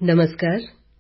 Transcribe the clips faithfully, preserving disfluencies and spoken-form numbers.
नमस्कार,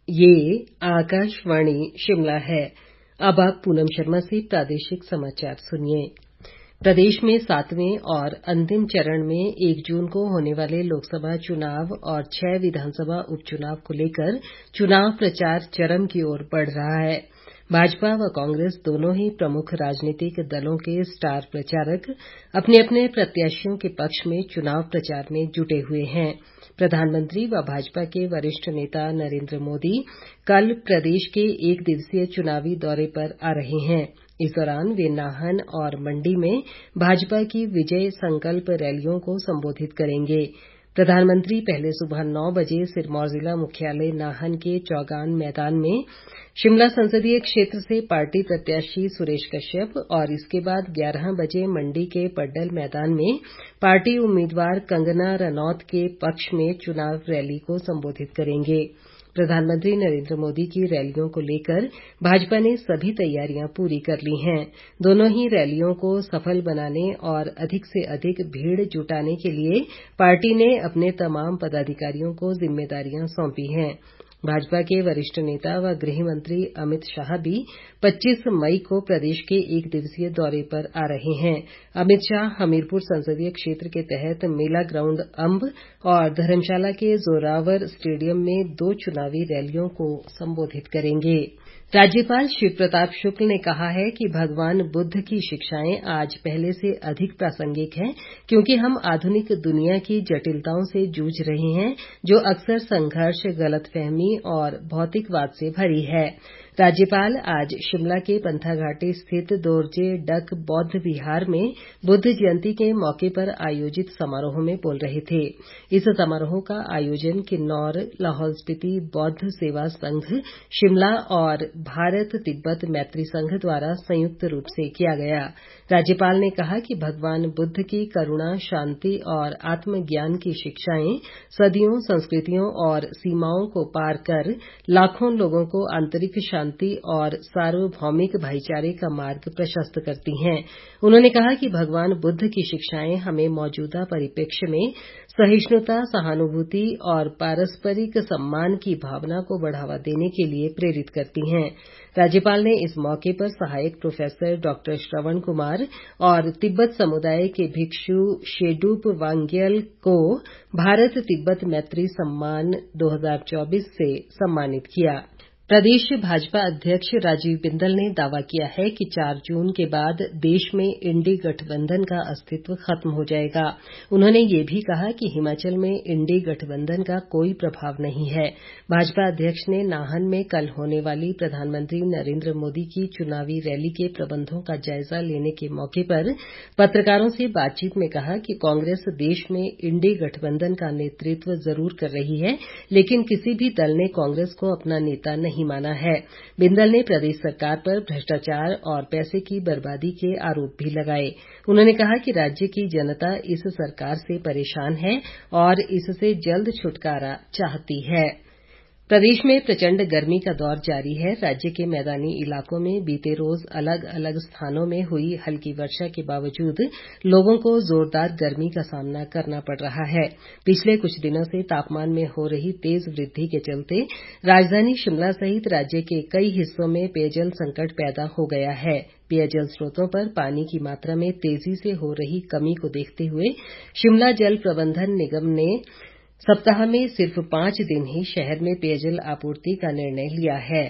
ये आकाशवाणी शिमला है। अब आप पूनम शर्मा से प्रादेशिक समाचार सुनिए। प्रदेश में सातवें और अंतिम चरण में एक जून को होने वाले लोकसभा चुनाव और छह विधानसभा उपचुनाव को लेकर चुनाव प्रचार चरम की ओर बढ़ रहा है। भाजपा व कांग्रेस दोनों ही प्रमुख राजनीतिक दलों के स्टार प्रचारक अपने अपने प्रत्याशियों के पक्ष में चुनाव प्रचार में जुटे हुए हैं। प्रधानमंत्री व भाजपा के वरिष्ठ नेता नरेंद्र मोदी कल प्रदेश के एक दिवसीय चुनावी दौरे पर आ रहे हैं। इस दौरान वे नाहन और मंडी में भाजपा की विजय संकल्प रैलियों को संबोधित करेंगे। प्रधानमंत्री पहले सुबह नौ बजे सिरमौर जिला मुख्यालय नाहन के चौगान मैदान में शिमला संसदीय क्षेत्र से पार्टी प्रत्याशी सुरेश कश्यप और इसके बाद ग्यारह बजे मंडी के पड्डल मैदान में पार्टी उम्मीदवार कंगना रनौत के पक्ष में चुनाव रैली को संबोधित करेंगे। प्रधानमंत्री नरेंद्र मोदी की रैलियों को लेकर भाजपा ने सभी तैयारियां पूरी कर ली हैं। दोनों ही रैलियों को सफल बनाने और अधिक से अधिक भीड़ जुटाने के लिए पार्टी ने अपने तमाम पदाधिकारियों को जिम्मेदारियां सौंपी हैं। भाजपा के वरिष्ठ नेता व गृह मंत्री अमित शाह भी पच्चीस मई को प्रदेश के एक दिवसीय दौरे पर आ रहे हैं। अमित शाह हमीरपुर संसदीय क्षेत्र के तहत मेला ग्राउंड अंब और धर्मशाला के जोरावर स्टेडियम में दो चुनावी रैलियों को संबोधित करेंगे। राज्यपाल शिव प्रताप शुक्ल ने कहा है कि भगवान बुद्ध की शिक्षाएं आज पहले से अधिक प्रासंगिक हैं, क्योंकि हम आधुनिक दुनिया की जटिलताओं से जूझ रहे हैं, जो अक्सर संघर्ष, गलतफहमी और भौतिकवाद से भरी है। राज्यपाल आज शिमला के पंथाघाटी स्थित दोरजे डक बौद्ध विहार में बुद्ध जयंती के मौके पर आयोजित समारोह में बोल रहे थे। इस समारोह का आयोजन किन्नौर, लाहौल स्पीति बौद्ध सेवा संघ शिमला और भारत तिब्बत मैत्री संघ द्वारा संयुक्त रूप से किया गया। राज्यपाल ने कहा कि भगवान बुद्ध की करुणा, शांति और आत्मज्ञान की शिक्षाएं सदियों, संस्कृतियों और सीमाओं को पार कर लाखों लोगों को आंतरिक शांति और सार्वभौमिक भाईचारे का मार्ग प्रशस्त करती हैं। उन्होंने कहा कि भगवान बुद्ध की शिक्षाएं हमें मौजूदा परिप्रेक्ष्य में सहिष्णुता, सहानुभूति और पारस्परिक सम्मान की भावना को बढ़ावा देने के लिए प्रेरित करती हैं। राज्यपाल ने इस मौके पर सहायक प्रोफेसर डॉक्टर श्रवण कुमार और तिब्बत समुदाय के भिक्षु शेडूप वांग्यल को भारत तिब्बत मैत्री सम्मान दो हज़ार चौबीस से सम्मानित किया। प्रदेश भाजपा अध्यक्ष राजीव बिंदल ने दावा किया है कि चार जून के बाद देश में इंडी गठबंधन का अस्तित्व खत्म हो जाएगा। उन्होंने ये भी कहा कि हिमाचल में इंडी गठबंधन का कोई प्रभाव नहीं है। भाजपा अध्यक्ष ने नाहन में कल होने वाली प्रधानमंत्री नरेंद्र मोदी की चुनावी रैली के प्रबंधों का जायजा लेने के मौके पर पत्रकारों से बातचीत में कहा कि कांग्रेस देश में इंडी गठबंधन का नेतृत्व जरूर कर रही है, लेकिन किसी भी दल ने कांग्रेस को अपना नेता नहीं माना है। बिंदल ने प्रदेश सरकार पर भ्रष्टाचार और पैसे की बर्बादी के आरोप भी लगाए। उन्होंने कहा कि राज्य की जनता इस सरकार से परेशान है और इससे जल्द छुटकारा चाहती है। प्रदेश में प्रचंड गर्मी का दौर जारी है। राज्य के मैदानी इलाकों में बीते रोज अलग अलग स्थानों में हुई हल्की वर्षा के बावजूद लोगों को जोरदार गर्मी का सामना करना पड़ रहा है। पिछले कुछ दिनों से तापमान में हो रही तेज वृद्धि के चलते राजधानी शिमला सहित राज्य के कई हिस्सों में पेयजल संकट पैदा हो गया है। पेयजल स्रोतों पर पानी की मात्रा में तेजी से हो रही कमी को देखते हुए शिमला जल प्रबंधन निगम ने सप्ताह में सिर्फ पांच दिन ही शहर में पेयजल आपूर्ति का निर्णय लिया है।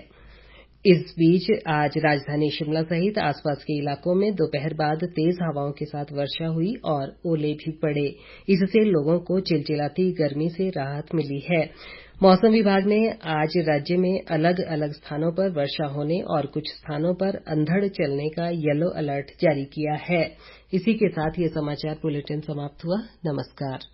इस बीच आज राजधानी शिमला सहित आसपास के इलाकों में दोपहर बाद तेज हवाओं के साथ वर्षा हुई और ओले भी पड़े। इससे लोगों को चिलचिलाती गर्मी से राहत मिली है। मौसम विभाग ने आज राज्य में अलग अलग स्थानों पर वर्षा होने और कुछ स्थानों पर अंधड़ चलने का येलो अलर्ट जारी किया है। इसी के साथ ये समाचार बुलेटिन समाप्त हुआ। नमस्कार।